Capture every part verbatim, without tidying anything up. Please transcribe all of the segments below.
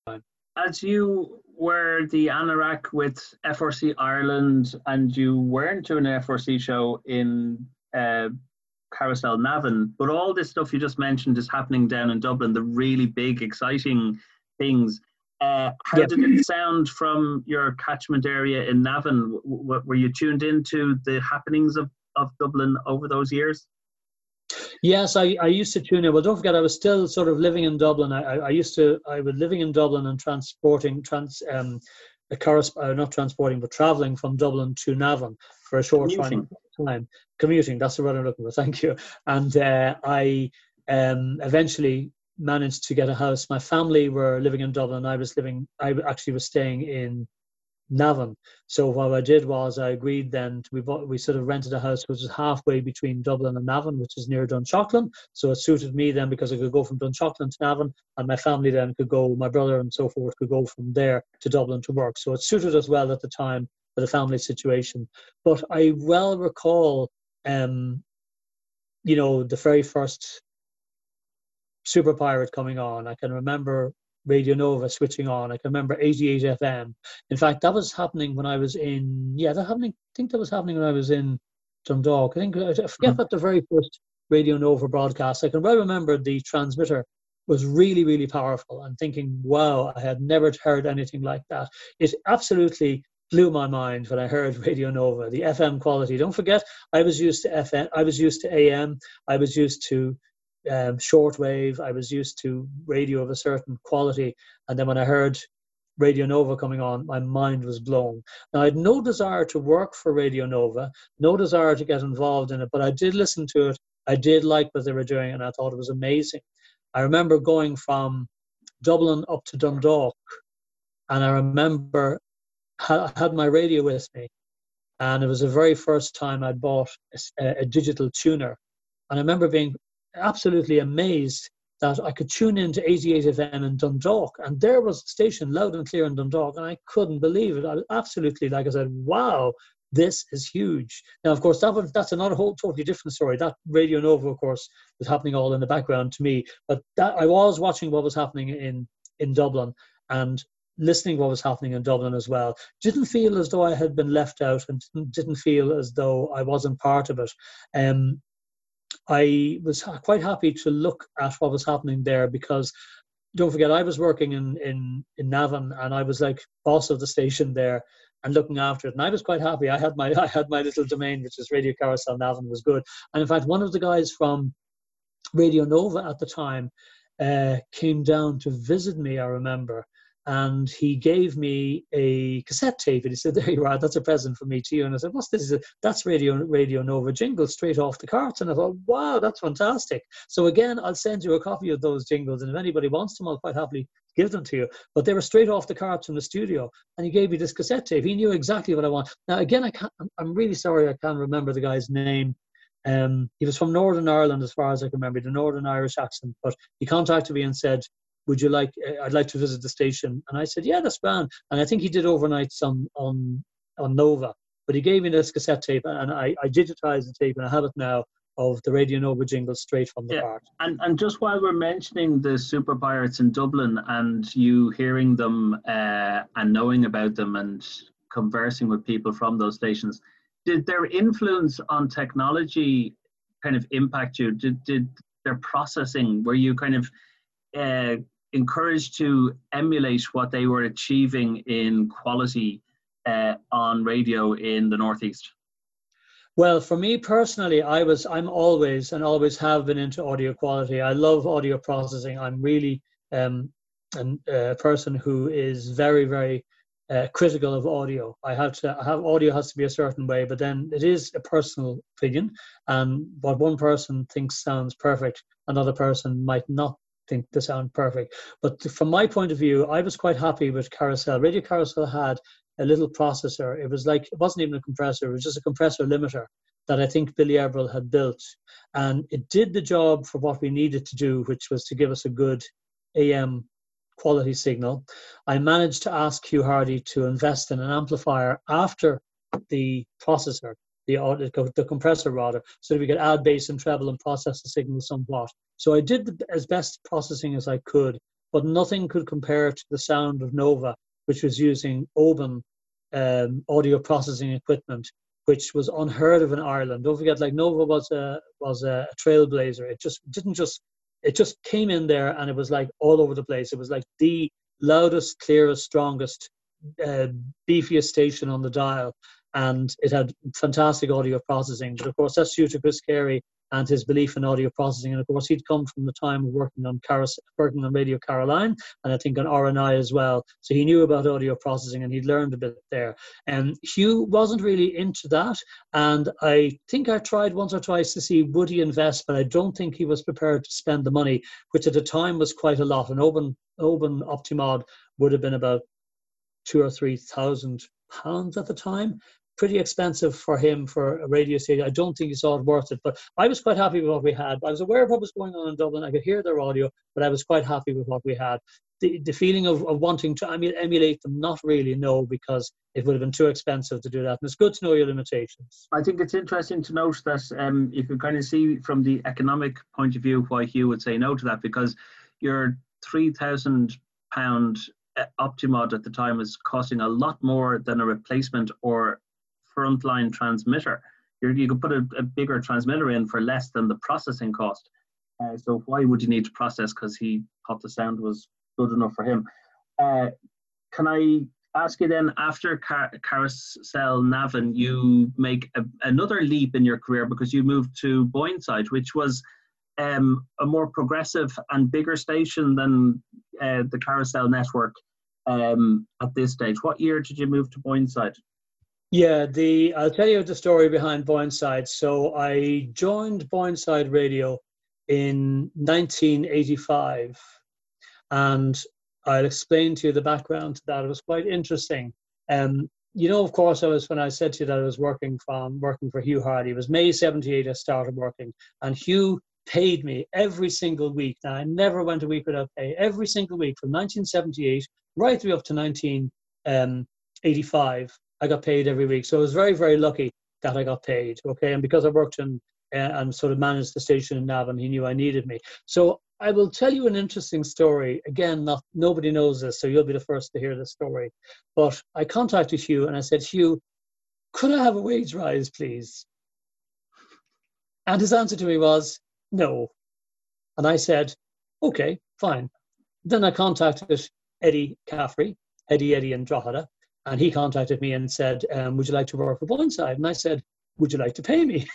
As you were the anorak with F R C Ireland and you weren't doing an F R C show in uh, Carousel Navan, but all this stuff you just mentioned is happening down in Dublin, the really big, exciting things. Uh, how Yeah. did it sound from your catchment area in Navan? W- w- were you tuned into the happenings of, of Dublin over those years? Yes, I, I used to tune in. Well, don't forget, I was still sort of living in Dublin. I, I, I used to, I was living in Dublin and transporting, trans, um, a corresp- uh, not transporting, but traveling from Dublin to Navan for a short Commuting. time. Commuting, that's the word I'm looking for. Thank you. And uh, I um, eventually managed to get a house. My family were living in Dublin. I was living, I actually was staying in Navan. So what I did was I agreed then to, we bought, we sort of rented a house which is halfway between Dublin and Navan, which is near Dunshaughlin. So it suited me then because I could go from Dunshaughlin to Navan, and my family then could go, my brother and so forth could go from there to Dublin to work. So it suited us well at the time for the family situation. But I well recall, um, you know, the very first Super Pirate coming on. I can remember Radio Nova switching on. I can remember eighty-eight F M. In fact, that was happening when I was in, yeah, that happening, I think that was happening when I was in Dundalk. I think, I forget what the very first Radio Nova broadcast. I can well remember the transmitter was really, really powerful and thinking, wow, I had never heard anything like that. It absolutely blew my mind when I heard Radio Nova, the F M quality. Don't forget, I was used to F M, I was used to A M, I was used to um, shortwave. I was used to radio of a certain quality, and then when I heard Radio Nova coming on, my mind was blown. Now, I had no desire to work for Radio Nova, no desire to get involved in it, but I did listen to it. I did like what they were doing, and I thought it was amazing. I remember going from Dublin up to Dundalk, and I remember I had my radio with me, and it was the very first time I'd bought a, a digital tuner. And I remember being absolutely amazed that I could tune into eighty-eight F M in Dundalk, and there was the station loud and clear in Dundalk, and I couldn't believe it. I was absolutely, like I said, wow, this is huge. Now, of course, that was, that's another whole totally different story. That Radio Nova, of course, was happening all in the background to me, but that I was watching what was happening in, in Dublin and listening what was happening in Dublin as well. Didn't feel as though I had been left out, and didn't, didn't feel as though I wasn't part of it. Um, I was quite happy to look at what was happening there because, don't forget, I was working in, in, in Navan, and I was like boss of the station there and looking after it. And I was quite happy. I had my I had my little domain, which is Radio Carousel Navan, was good. And in fact, one of the guys from Radio Nova at the time uh, came down to visit me, I remember. And he gave me a cassette tape, and he said, "There you are. That's a present from me to you." And I said, "What's this?" He said, "That's Radio Radio Nova jingles straight off the carts." And I thought, "Wow, that's fantastic." So again, I'll send you a copy of those jingles, and if anybody wants them, I'll quite happily give them to you. But they were straight off the carts from the studio, and he gave me this cassette tape. He knew exactly what I want. Now, again, I can't. I'm really sorry, I can't remember the guy's name. Um, he was from Northern Ireland, as far as I can remember, the Northern Irish accent. But he contacted me and said, "Would you like, uh, I'd like to visit the station." And I said, "Yeah, that's grand." And I think he did overnights on, on, on Nova. But he gave me this cassette tape, and I, I digitized the tape, and I have it now, of the Radio Nova jingles straight from the Yeah, cart. and, and just while we're mentioning the Super Pirates in Dublin and you hearing them uh, and knowing about them and conversing with people from those stations, did their influence on technology kind of impact you? Did, did their processing, were you kind of uh, encouraged to emulate what they were achieving in quality uh, on radio in the Northeast? Well, for me personally, I was, I'm always and always have been into audio quality. I love audio processing. I'm really um, an, a person who is very, very uh, critical of audio. I have to I have audio has to be a certain way, but then it is a personal opinion. And what one person thinks sounds perfect, another person might not think they sound perfect. But from my point of view, I was quite happy with Carousel. Radio Carousel had a little processor. It was like, it wasn't even a compressor, it was just a compressor limiter that I think Billy Everell had built. And it did the job for what we needed to do, which was to give us a good A M quality signal. I managed to ask Hugh Hardy to invest in an amplifier after the processor, the, the compressor rather, so that we could add bass and treble and process the signal somewhat. So I did the, as best processing as I could but nothing could compare to the sound of Nova, which was using Oban um, audio processing equipment, which was unheard of in Ireland. Don't forget, like Nova was a was a trailblazer. It just didn't just it just came in there, and it was like all over the place. It was like the loudest, clearest, strongest, uh, beefiest station on the dial, and it had fantastic audio processing. But of course, that's due to Chris Carey and his belief in audio processing. And of course, he'd come from the time of working on Caras- working on Radio Caroline, and I think on R N I as well. So he knew about audio processing, and he'd learned a bit there. And Hugh wasn't really into that. And I think I tried once or twice to see would he invest, but I don't think he was prepared to spend the money, which at the time was quite a lot. An Oban Oban Optimod would have been about two or three thousand pounds at the time. Pretty expensive for him for a radio station. I don't think he saw it worth it, but I was quite happy with what we had. I was aware of what was going on in Dublin. I could hear their audio, but I was quite happy with what we had. The the feeling of, of wanting to emulate them, not really, no, because it would have been too expensive to do that. And it's good to know your limitations. I think it's interesting to note that um, you can kind of see from the economic point of view why Hugh would say no to that, because your three thousand pound Optimod at the time was costing a lot more than a replacement or frontline transmitter. You're, you could put a, a bigger transmitter in for less than the processing cost. Uh, so why would you need to process? Because he thought the sound was good enough for him. Uh, can I ask you then, after Car- Carousel Navan, you make a, another leap in your career because you moved to Boyneside, which was um, a more progressive and bigger station than uh, the Carousel network um, at this stage. What year did you move to Boyneside? Yeah, the I'll tell you the story behind Boyneside. So I joined Boyneside Radio in nineteen eighty-five, and I'll explain to you the background to that. It was quite interesting. Um, you know, of course, I was when I said to you that I was working from working for Hugh Hardy. It was May seventy-eight I started working, and Hugh paid me every single week. Now, I never went a week without pay. Every single week from nineteen seventy-eight right through up to nineteen eighty-five. I got paid every week. So I was very, very lucky that I got paid. Okay. And because I worked in uh, and sort of managed the station in Navan, he knew I needed me. So I will tell you an interesting story. Again, not nobody knows this, so you'll be the first to hear this story. But I contacted Hugh and I said, Hugh, could I have a wage rise, please? And his answer to me was, no. And I said, okay, fine. Then I contacted Eddie Caffrey, Eddie Eddie in Drogheda. And he contacted me and said, um, would you like to work for Boyneside? And I said, would you like to pay me?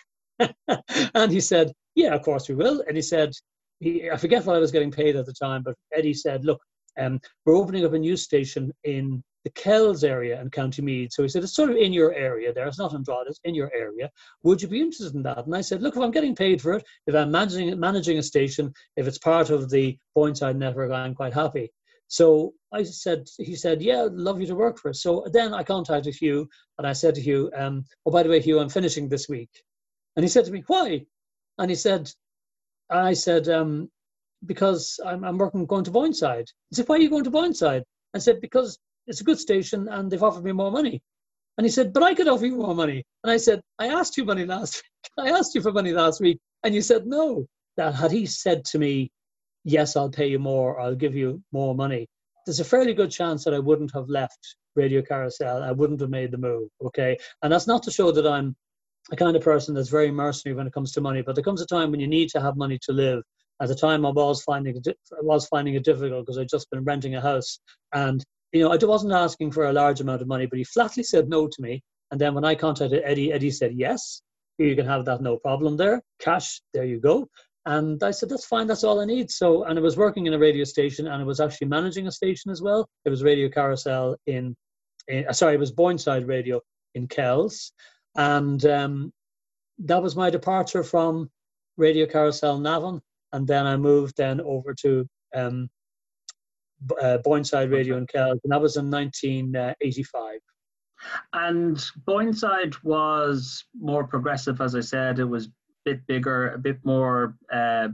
And he said, yeah, of course we will. And he said, he, I forget what I was getting paid at the time, but Eddie said, look, um, we're opening up a new station in the Kells area in County Meath. So he said, it's sort of in your area there. It's not in Drogheda, it's in your area. Would you be interested in that? And I said, look, if I'm getting paid for it, if I'm managing, managing a station, if it's part of the Boyneside network, I'm quite happy. So I said, he said, yeah, I'd love you to work for us. So then I contacted Hugh and I said to Hugh, um, oh, by the way, Hugh, I'm finishing this week. And he said to me, why? And he said, I said, um, because I'm, I'm working, going to Boyneside. He said, why are you going to Boyneside? I said, because it's a good station and they've offered me more money. And he said, but I could offer you more money. And I said, I asked you money last week. I asked you for money last week. And you said, no. That had he said to me, yes, I'll pay you more, I'll give you more money, there's a fairly good chance that I wouldn't have left Radio Carousel. I wouldn't have made the move, okay? And that's not to show that I'm a kind of person that's very mercenary when it comes to money, but there comes a time when you need to have money to live. At the time, I was finding it, I was finding it difficult because I'd just been renting a house. And, you know, I wasn't asking for a large amount of money, but he flatly said no to me. And then when I contacted Eddie, Eddie said, yes, you can have that, no problem there. Cash, there you go. And I said, that's fine, that's all I need. So, and I was working in a radio station and I was actually managing a station as well. It was Radio Carousel in, in sorry, it was Boyneside Radio in Kells. And um, that was my departure from Radio Carousel Navan. And then I moved then over to um, uh, Boyneside Radio in Kells. And that was in nineteen eighty-five. And Boyneside was more progressive, as I said. It was bit bigger, a bit more uh,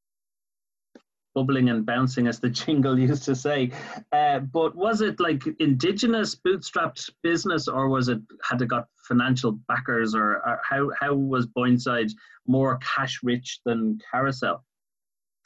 bubbling and bouncing, as the jingle used to say. Uh, but was it like indigenous bootstrapped business, or was it had it got financial backers, or, or how how was Boyneside more cash rich than Carousel?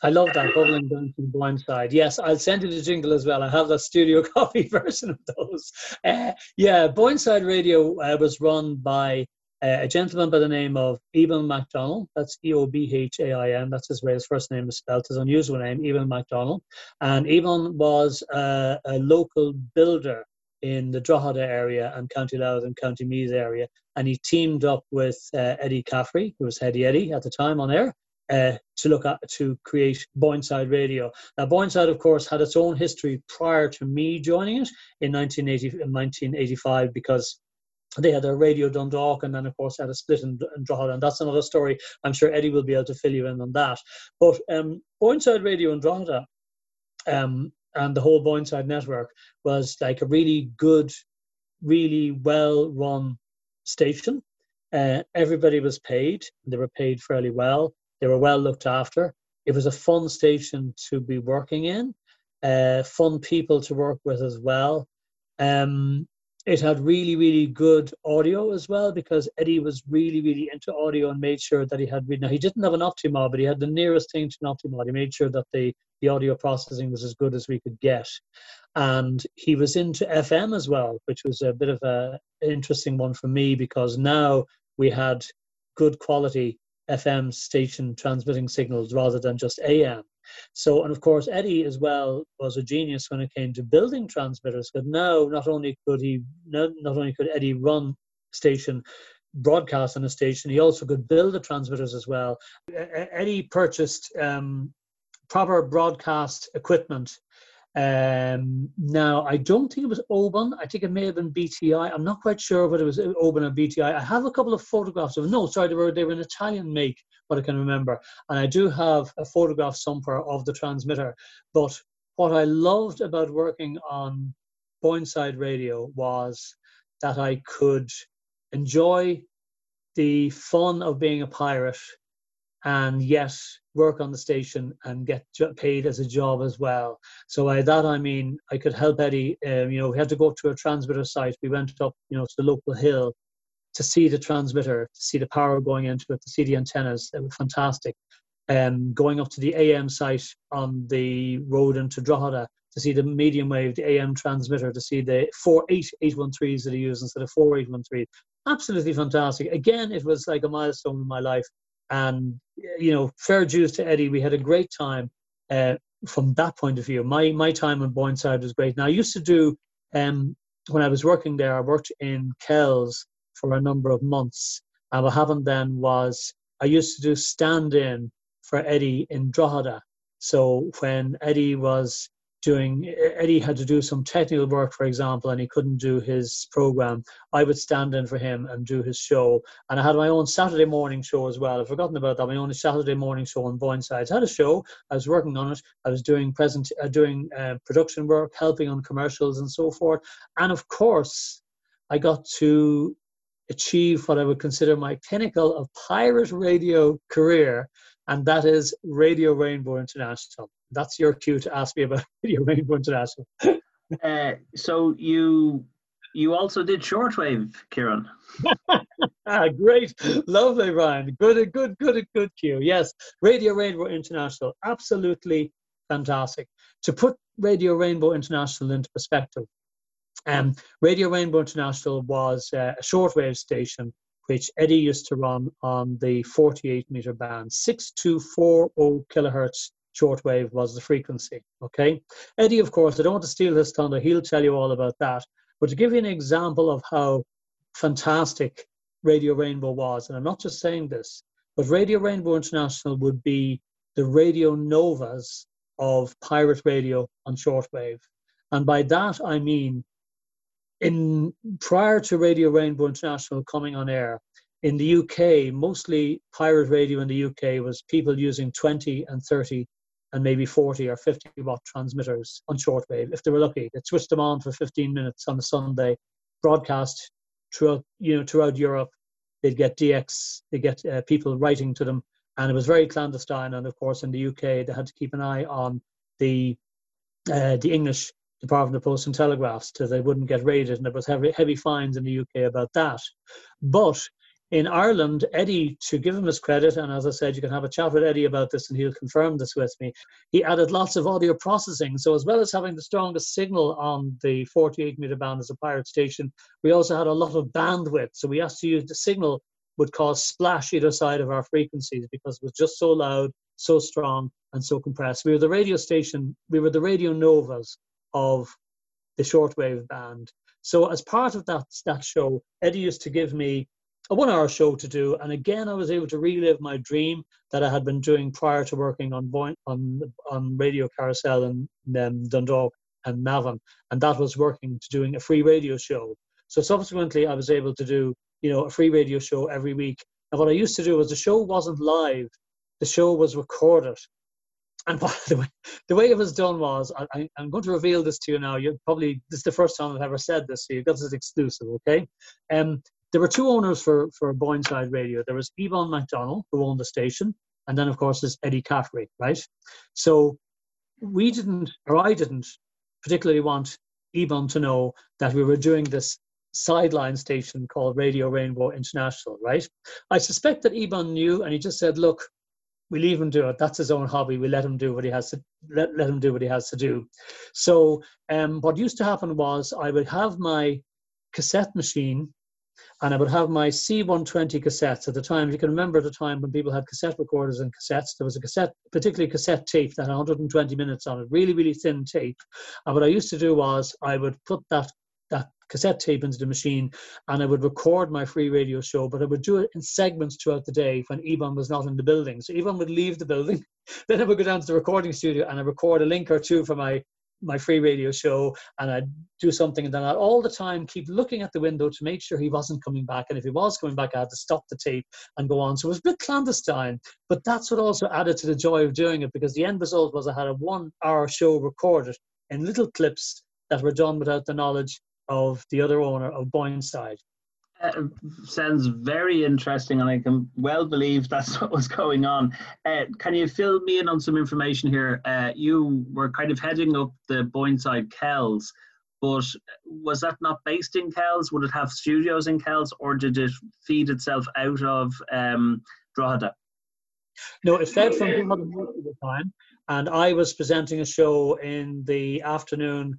I love that, bubbling down from Boyneside. Yes, I'll send you the jingle as well. I have that studio copy version of those. Uh, yeah, Boyneside Radio uh, was run by uh, a gentleman by the name of Eben MacDonald. That's E O B H A I N. That's his way his first name is spelled, his unusual name, Eben MacDonald. And Eben was uh, a local builder in the Drogheda area and County Louth and County Meath area. And he teamed up with uh, Eddie Caffrey, who was Heady Eddie at the time on air, Uh, to look at to create Boyneside Radio. Now, Boyneside, of course, had its own history prior to me joining it in nineteen eighty, in nineteen eighty-five, because they had a Radio Dundalk, and then, of course, had a split in, in Drogheda, and that's another story. I'm sure Eddie will be able to fill you in on that. But um, Boyneside Radio in Drogheda um, and the whole Boyneside network was like a really good, really well-run station. Uh, everybody was paid. They were paid fairly well. They were well looked after. It was a fun station to be working in, uh, fun people to work with as well. Um, it had really, really good audio as well, because Eddie was really, really into audio and made sure that he had, now he didn't have an Optimod, but he had the nearest thing to an Optimod. He made sure that the, the audio processing was as good as we could get. And he was into F M as well, which was a bit of a, an interesting one for me, because now we had good quality F M station transmitting signals rather than just A M. So, and of course, Eddie as well was a genius when it came to building transmitters. But now, not only could he, not, not only could Eddie run station, broadcast on a station, he also could build the transmitters as well. Eddie purchased um, proper broadcast equipment. Um, now, I don't think it was Oban. I think it may have been B T I. I'm not quite sure whether it was Oban or B T I. I have a couple of photographs of, no, sorry, they were, they were an Italian make, what I can remember. And I do have a photograph somewhere of the transmitter. But what I loved about working on Boyneside Radio was that I could enjoy the fun of being a pirate and yet work on the station and get paid as a job as well. So by that I mean I could help Eddie. Um, you know, we had to go to a transmitter site. We went up, you know, to the local hill to see the transmitter, to see the power going into it, to see the antennas. They were fantastic. Um, going up to the A M site on the road into Drogheda to see the medium wave, the A M transmitter, to see the four eight eight one threes that he used instead of four eight one threes. Absolutely fantastic. Again, it was like a milestone in my life. And, you know, fair dues to Eddie. We had a great time uh, from that point of view. My my time on Boyneside was great. Now, I used to do, um, when I was working there, I worked in Kells for a number of months. And what happened then was I used to do stand-in for Eddie in Drogheda. So when Eddie was doing, Eddie had to do some technical work, for example, and he couldn't do his program, I would stand in for him and do his show. And I had my own Saturday morning show as well. I've forgotten about that. My own Saturday morning show on Boyneside. I had a show. I was working on it. I was doing present, uh, doing uh, production work, helping on commercials and so forth. And of course, I got to achieve what I would consider my pinnacle of pirate radio career, and that is Radio Rainbow International. That's your cue to ask me about Radio Rainbow International. uh, so you you also did shortwave, Kieran. ah, great, lovely, Ryan. Good, good, good, good cue. Yes, Radio Rainbow International, absolutely fantastic. To put Radio Rainbow International into perspective, um, Radio Rainbow International was uh, a shortwave station which Eddie used to run on the forty-eight meter band. six two four zero kilohertz shortwave was the frequency, okay? Eddie, of course, I don't want to steal his thunder. He'll tell you all about that. But to give you an example of how fantastic Radio Rainbow was, and I'm not just saying this, but Radio Rainbow International would be the Radio Novas of pirate radio on shortwave. And by that, I mean, in prior to Radio Rainbow International coming on air, in the U K, mostly pirate radio in the U K was people using twenty and thirty and maybe forty or fifty watt transmitters on shortwave. If they were lucky, they'd switch them on for fifteen minutes on a Sunday, broadcast throughout, you know, throughout Europe. They'd get D X, they get uh, people writing to them, and it was very clandestine. And of course, in the U K, they had to keep an eye on the uh, the English Department of Post and Telegraphs so they wouldn't get raided, and there was heavy, heavy fines in the U K about that. But in Ireland, Eddie, to give him his credit, and as I said, you can have a chat with Eddie about this and he'll confirm this with me, he added lots of audio processing. So as well as having the strongest signal on the forty-eight meter band as a pirate station, we also had a lot of bandwidth. So we had to use the signal would cause splash either side of our frequencies because it was just so loud, so strong, and so compressed. We were the radio station, we were the Radio Novas of the shortwave band. So as part of that, that show, Eddie used to give me a one hour show to do. And again, I was able to relive my dream that I had been doing prior to working on on, on Radio Carousel in um, Dundalk and Navan. And that was working to doing a free radio show. So subsequently, I was able to do, you know, a free radio show every week. And what I used to do was the show wasn't live. The show was recorded. And the way, the way it was done was, I, I'm going to reveal this to you now. You're probably, this is the first time I've ever said this, so you've got this exclusive, okay? Um, there were two owners for, for Boyneside Radio. There was Ebon MacDonald, who owned the station, and then, of course, there's Eddie Caffrey, right? So we didn't, or I didn't, particularly want Ebon to know that we were doing this sideline station called Radio Rainbow International, right? I suspect that Ebon knew, and he just said, look, we leave him do it. That's his own hobby. We let him do what he has to let, let him do what he has to do. So um, what used to happen was I would have my cassette machine and I would have my C one twenty cassettes. At the time, you can remember the time when people had cassette recorders and cassettes, there was a cassette, particularly cassette tape that had one hundred twenty minutes on it, really, really thin tape. And what I used to do was I would put that that cassette tape into the machine and I would record my free radio show, but I would do it in segments throughout the day when Ebon was not in the building. So Ebon would leave the building, then I would go down to the recording studio and I record a link or two for my my free radio show, and I'd do something, and then I'd all the time keep looking at the window to make sure he wasn't coming back, and if he was coming back I had to stop the tape and go on. So it was a bit clandestine, but that's what also added to the joy of doing it, because the end result was I had a one hour show recorded in little clips that were done without the knowledge of the other owner of Boyneside. Uh, sounds very interesting, and I can well believe that's what was going on. Uh, can you fill me in on some information here? Uh, you were kind of heading up the Boyneside Kells, but was that not based in Kells? Would it have studios in Kells, or did it feed itself out of um, Drogheda? No, it fed from Drogheda most of the time, and I was presenting a show in the afternoon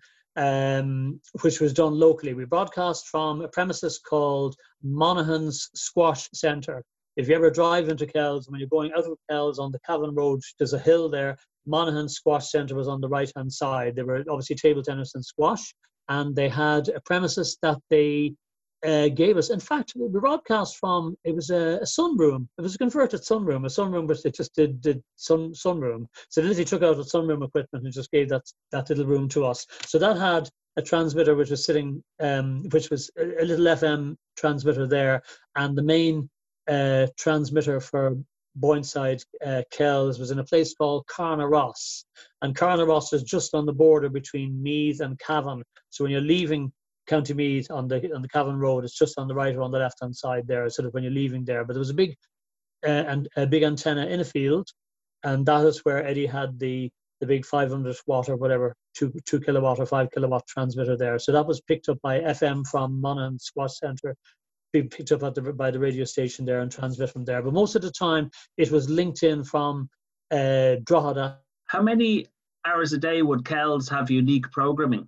Um, which was done locally. We broadcast from a premises called Monaghan's Squash Centre. If you ever drive into Kells, when you're going out of Kells on the Cavan Road, there's a hill there. Monaghan's Squash Centre was on the right-hand side. There were obviously table tennis and squash, and they had a premises that they uh, gave us. In fact, we broadcast from, it was a, a sunroom. It was a converted sunroom, a sunroom which they just did, did sun, sunroom. So they literally took out the sunroom equipment and just gave that, that little room to us. So that had a transmitter which was sitting, um, which was a, a little F M transmitter there. And the main uh, transmitter for Boyneside uh, Kells was in a place called Carnaross. And Carnaross is just on the border between Meath and Cavan. So when you're leaving County Meath on the on the Cavan Road, it's just on the right or on the left hand side there, sort of when you're leaving there. But there was a big uh, and a big antenna in a field, and that is where Eddie had the the big five hundred watt or whatever two two kilowatt or five kilowatt transmitter there. So that was picked up by F M from Monaghan Squash Centre, being picked up at the, by the radio station there and transmit from there. But most of the time it was linked in from uh, Drogheda. How many hours a day would Kells have unique programming?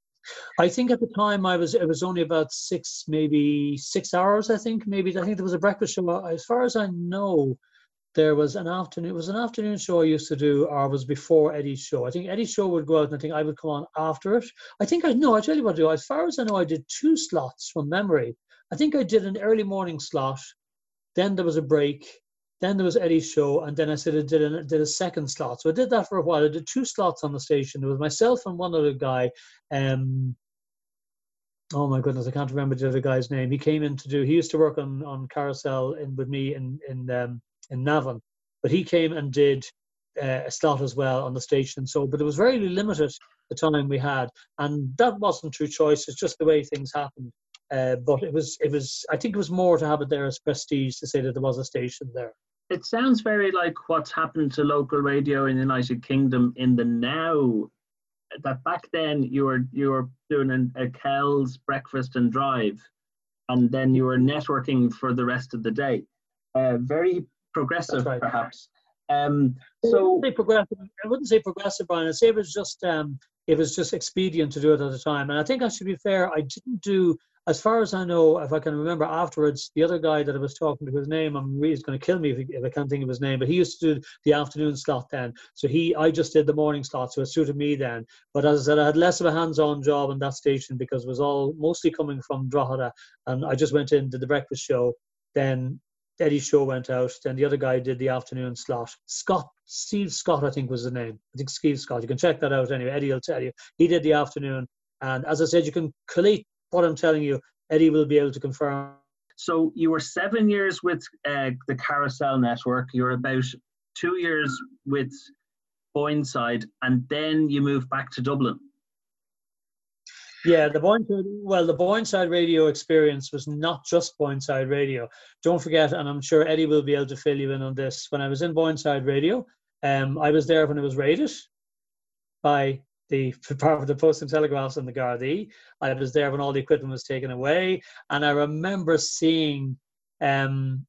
I think at the time I was, it was only about six, maybe six hours, I think. Maybe, I think there was a breakfast show. As far as I know, there was an afternoon, it was an afternoon show I used to do, or was before Eddie's show. I think Eddie's show would go out and I think I would come on after it. I think I know, I tell you what I do. As far as I know, I did two slots from memory. I think I did an early morning slot, then there was a break, then there was Eddie's show, and then I said I did a, did a second slot. So I did that for a while. I did two slots on the station. There was myself and one other guy. Um, oh my goodness, I can't remember the other guy's name. He came in to do, he used to work on, on Carousel in, with me in in um, in Navan, but he came and did uh, a slot as well on the station. So, but it was very limited the time we had, and that wasn't through choice. It's just the way things happened. Uh, but it was, it was. I think it was more to have it there as prestige to say that there was a station there. It sounds very like what's happened to local radio in the United Kingdom in the now. That back then you were you were doing a, a Kells breakfast and drive, and then you were networking for the rest of the day. Uh, very progressive, right. perhaps. Um, so I wouldn't say so, progressive. I wouldn't say progressive, Brian. I'd say it was just um, it was just expedient to do it at the time. And I think I should be fair. I didn't do, as far as I know, if I can remember afterwards, the other guy that I was talking to, his name, I'm really going to kill me if, he, if I can't think of his name, but he used to do the afternoon slot then. So he, I just did the morning slot, so it suited me then. But as I said, I had less of a hands-on job on that station because it was all mostly coming from Drogheda, and I just went in, did the breakfast show, then Eddie's show went out, then the other guy did the afternoon slot. Scott, Steve Scott, I think was the name. I think Steve Scott. You can check that out anyway. Eddie will tell you. He did the afternoon. And as I said, you can collate what I'm telling you. Eddie will be able to confirm. So you were seven years with uh, the Carousel Network. You were about two years with Boyneside, and then you moved back to Dublin. Yeah, the Boyneside, well, the Boyneside radio experience was not just Boyneside radio. Don't forget, and I'm sure Eddie will be able to fill you in on this, when I was in Boyneside radio, um, I was there when it was raided by the part of the Post and Telegraphs and the Gardaí. I was there when all the equipment was taken away, and I remember seeing, um,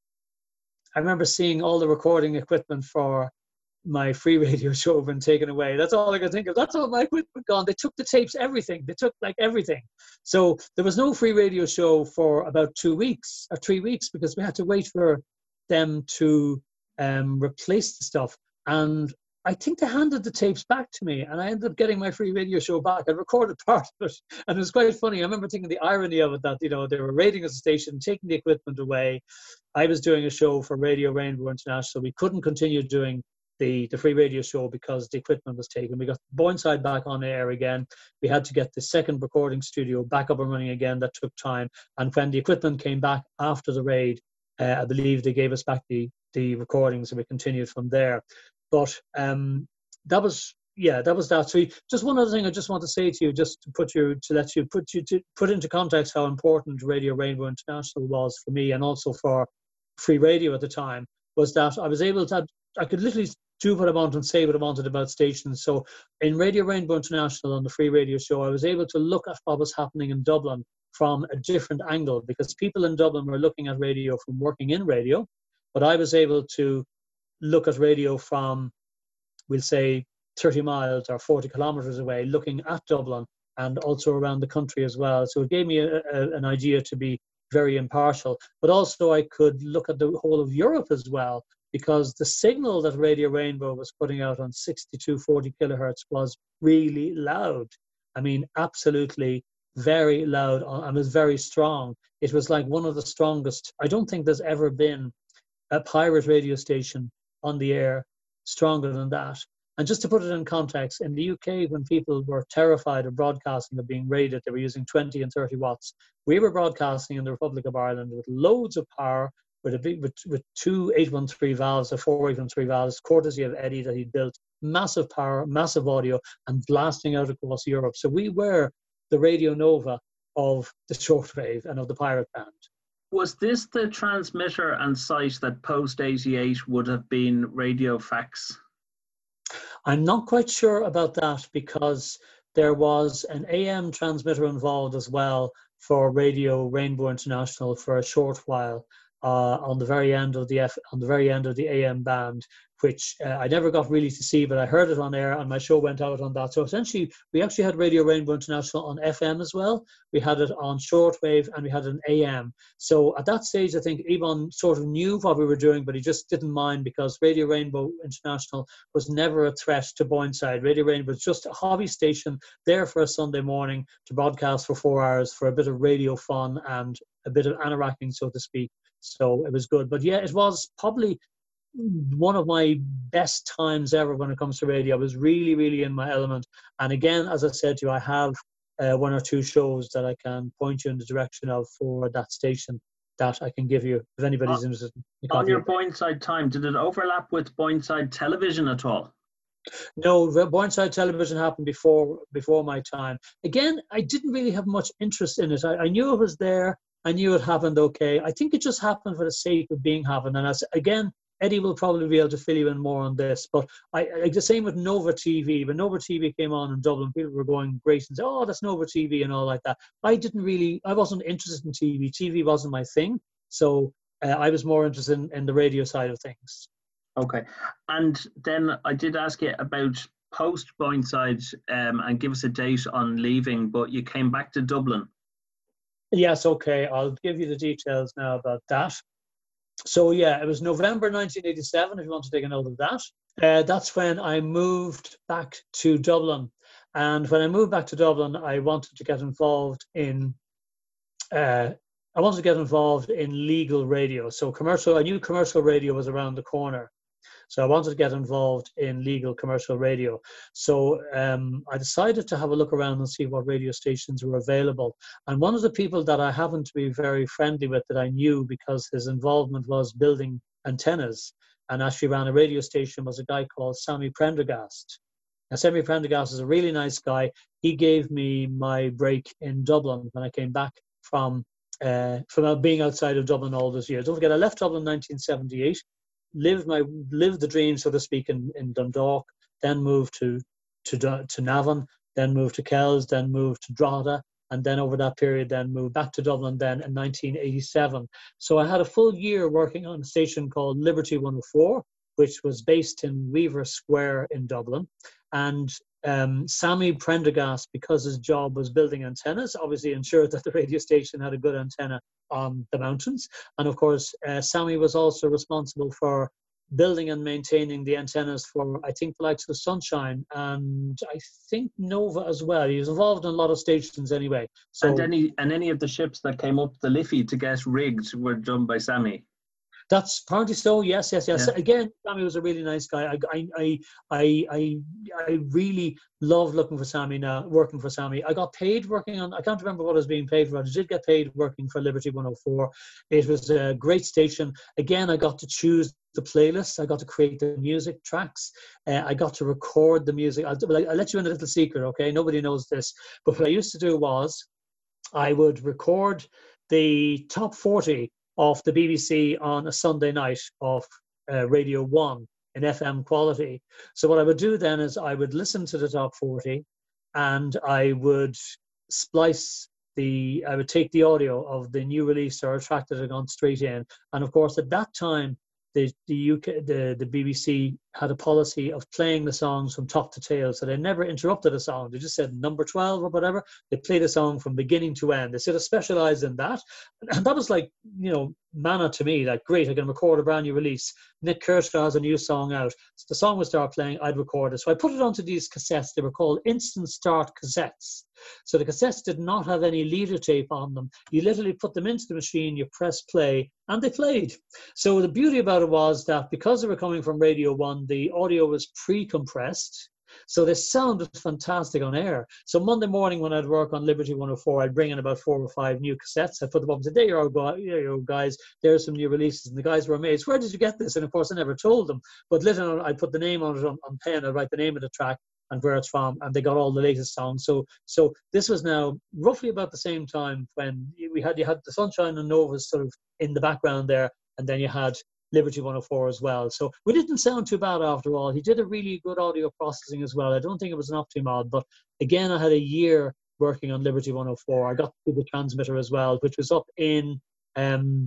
I remember seeing all the recording equipment for my free radio show been taken away. That's all I can think of. That's all my equipment gone. They took the tapes, everything. They took like everything. So there was no free radio show for about two weeks or three weeks because we had to wait for them to um, replace the stuff. And I think they handed the tapes back to me, and I ended up getting my free radio show back. I recorded part of it, and it was quite funny. I remember thinking the irony of it, that, you know, they were raiding a station, taking the equipment away. I was doing a show for Radio Rainbow International. We couldn't continue doing the, the free radio show because the equipment was taken. We got Boyneside back on air again. We had to get the second recording studio back up and running again. That took time. And when the equipment came back after the raid, uh, I believe they gave us back the, the recordings, and we continued from there. But um, that was, yeah, that was that. So just one other thing I just want to say to you, just to put you, to let you put you to put into context how important Radio Rainbow International was for me, and also for free radio at the time, was that I was able to, I could literally do what I wanted and say what I wanted about stations. So in Radio Rainbow International, on the free radio show, I was able to look at what was happening in Dublin from a different angle, because people in Dublin were looking at radio from working in radio, but I was able to look at radio from, we'll say, thirty miles or forty kilometres away, looking at Dublin and also around the country as well. So it gave me a, a, an idea to be very impartial, but also I could look at the whole of Europe as well, because the signal that Radio Rainbow was putting out on sixty-two forty kilohertz was really loud. I mean, absolutely very loud, and was very strong. It was like one of the strongest. I don't think there's ever been a pirate radio station on the air stronger than that. And just to put it in context, in the U K, when people were terrified of broadcasting, of being raided, they were using twenty and thirty watts. We were broadcasting in the Republic of Ireland with loads of power, with a big, with, with two eight one three valves or four eight one three valves, courtesy of Eddie that he'd built, massive power, massive audio, and blasting out across Europe. So we were the Radio Nova of the shortwave and of the pirate band. Was this the transmitter and site that post eighty-eight would have been Radio Fax? I'm not quite sure about that, because there was an A M transmitter involved as well for Radio Rainbow International for a short while uh, on the very end of the F, on the very end of the A M band, which uh, I never got really to see, but I heard it on air and my show went out on that. So essentially, we actually had Radio Rainbow International on F M as well. We had it on shortwave and we had an A M. So at that stage, I think Ivan sort of knew what we were doing, but he just didn't mind, because Radio Rainbow International was never a threat to Boyneside. Radio Rainbow was just a hobby station there for a Sunday morning to broadcast for four hours for a bit of radio fun and a bit of anoracking, so to speak. So it was good. But yeah, it was probably one of my best times ever when it comes to radio. I was really, really in my element. And again, as I said to you, I have uh, one or two shows that I can point you in the direction of for that station that I can give you if anybody's uh, interested. On your Boyneside time, did it overlap with Boyneside Television at all? No, Boyneside Television happened before before my time. Again, I didn't really have much interest in it. I, I knew it was there. I knew it happened okay. I think it just happened for the sake of being happened. And as, again, Eddie will probably be able to fill you in more on this. But I, I the same with Nova T V. When Nova T V came on in Dublin, people were going great and say, "Oh, that's Nova T V" and all like that. I didn't really, I wasn't interested in T V. T V wasn't my thing. So uh, I was more interested in, in the radio side of things. Okay. And then I did ask you about post Boyneside um, and give us a date on leaving, but you came back to Dublin. Yes, okay. I'll give you the details now about that. So yeah, it was November nineteen eighty-seven, if you want to take a note of that. Uh, that's when I moved back to Dublin. And when I moved back to Dublin, I wanted to get involved in uh, I wanted to get involved in legal radio. So commercial, I knew commercial radio was around the corner. So I wanted to get involved in legal commercial radio. So um, I decided to have a look around and see what radio stations were available. And one of the people that I happened to be very friendly with, that I knew because his involvement was building antennas and actually ran a radio station, was a guy called Sammy Prendergast. Now, Sammy Prendergast is a really nice guy. He gave me my break in Dublin when I came back from, uh, from being outside of Dublin all those years. Don't forget, I left Dublin in nineteen seventy-eight. Lived my lived the dream, so to speak, in, in Dundalk, then moved to, to to Navan, then moved to Kells, then moved to Drogheda, and then over that period then moved back to Dublin then in nineteen eighty-seven. So I had a full year working on a station called Liberty one oh four, which was based in Weaver Square in Dublin. And um, Sammy Prendergast, because his job was building antennas, obviously ensured that the radio station had a good antenna on the mountains. And of course, uh, Sammy was also responsible for building and maintaining the antennas for, I think, the likes of Sunshine and I think Nova as well. He was involved in a lot of stations anyway. So, and any and any of the ships that came up the Liffey to get rigged were done by Sammy. That's partly so. Yes, yes, yes. Yeah. Again, Sammy was a really nice guy. I, I, I, I, I, I really loved looking for Sammy now, working for Sammy. I got paid working on, I can't remember what I was being paid for. I did get paid working for Liberty one oh four. It was a great station. Again, I got to choose the playlist. I got to create the music tracks. Uh, I got to record the music. I'll, I'll let you in a little secret, okay? Nobody knows this. But what I used to do was I would record the top forty of the B B C on a Sunday night of uh, Radio one in F M quality. So what I would do then is I would listen to the top forty and I would splice the, I would take the audio of the new release or a track that had gone straight in. And of course, at that time, the, the U K, the, the B B C had a policy of playing the songs from top to tail. So they never interrupted a song. They just said number twelve or whatever. They played a song from beginning to end. They sort of specialized in that. And that was like, you know, manna to me. Like, great, I can record a brand new release. Nick Kershaw has a new song out. So the song would start playing, I'd record it. So I put it onto these cassettes. They were called instant start cassettes. So the cassettes did not have any leader tape on them. You literally put them into the machine, you press play, and they played. So the beauty about it was that because they were coming from Radio one, the audio was pre-compressed. So they sounded fantastic on air. So Monday morning when I'd work on Liberty one oh four, I'd bring in about four or five new cassettes. I'd put them up and say, there you go, there you go, guys. There's some new releases. And the guys were amazed. Where did you get this? And of course, I never told them. But literally, I'd put the name on it on, on pen. I'd write the name of the track and where it's from, and they got all the latest songs. So so this was now roughly about the same time when we had you had the Sunshine and Novas sort of in the background there, and then you had Liberty one oh four as well. So we didn't sound too bad after all. He did a really good audio processing as well. I don't think it was an Optimod, but again, I had a year working on Liberty one oh four. I got to do the transmitter as well, which was up in um,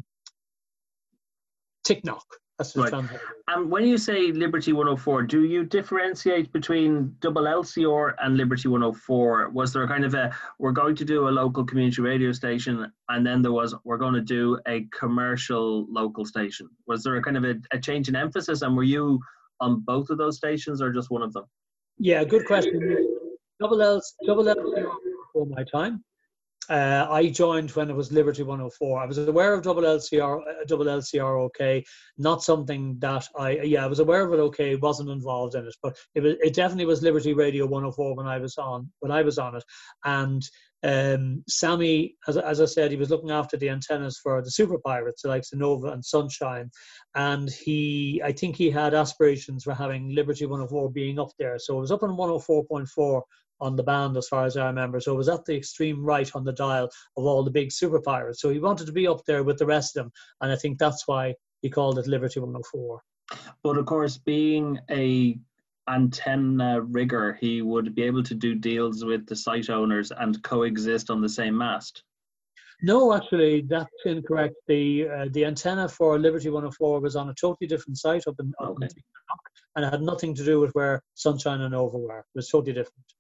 Ticknock. That's the right. transmitter. And when you say Liberty one oh four, do you differentiate between Double L C R and Liberty one oh four? Was there a kind of a, we're going to do a local community radio station, and then there was, we're going to do a commercial local station? Was there a kind of a, a change in emphasis, and were you on both of those stations or just one of them? Yeah, good question. Double L, Double L C R before my time. Uh, I joined when it was Liberty one oh four. I was aware of Double L C R, uh, Double L C R, okay, not something that I, yeah, I was aware of it, okay, wasn't involved in it, but it was, it definitely was Liberty Radio one oh four when I was on, when I was on it. And um, Sammy, as, as I said, he was looking after the antennas for the Super Pirates, like Nova and Sunshine, and he, I think he had aspirations for having Liberty one oh four being up there. So it was up on one oh four point four on the band as far as I remember. So it was at the extreme right on the dial of all the big Super Pirates. So he wanted to be up there with the rest of them. And I think that's why he called it Liberty one oh four. But of course, being a antenna rigger, he would be able to do deals with the site owners and coexist on the same mast. No, actually, that's incorrect. The uh, the antenna for Liberty one oh four was on a totally different site up in, up in Okay. Rock, and it had nothing to do with where Sunshine and Nova were. It was totally different.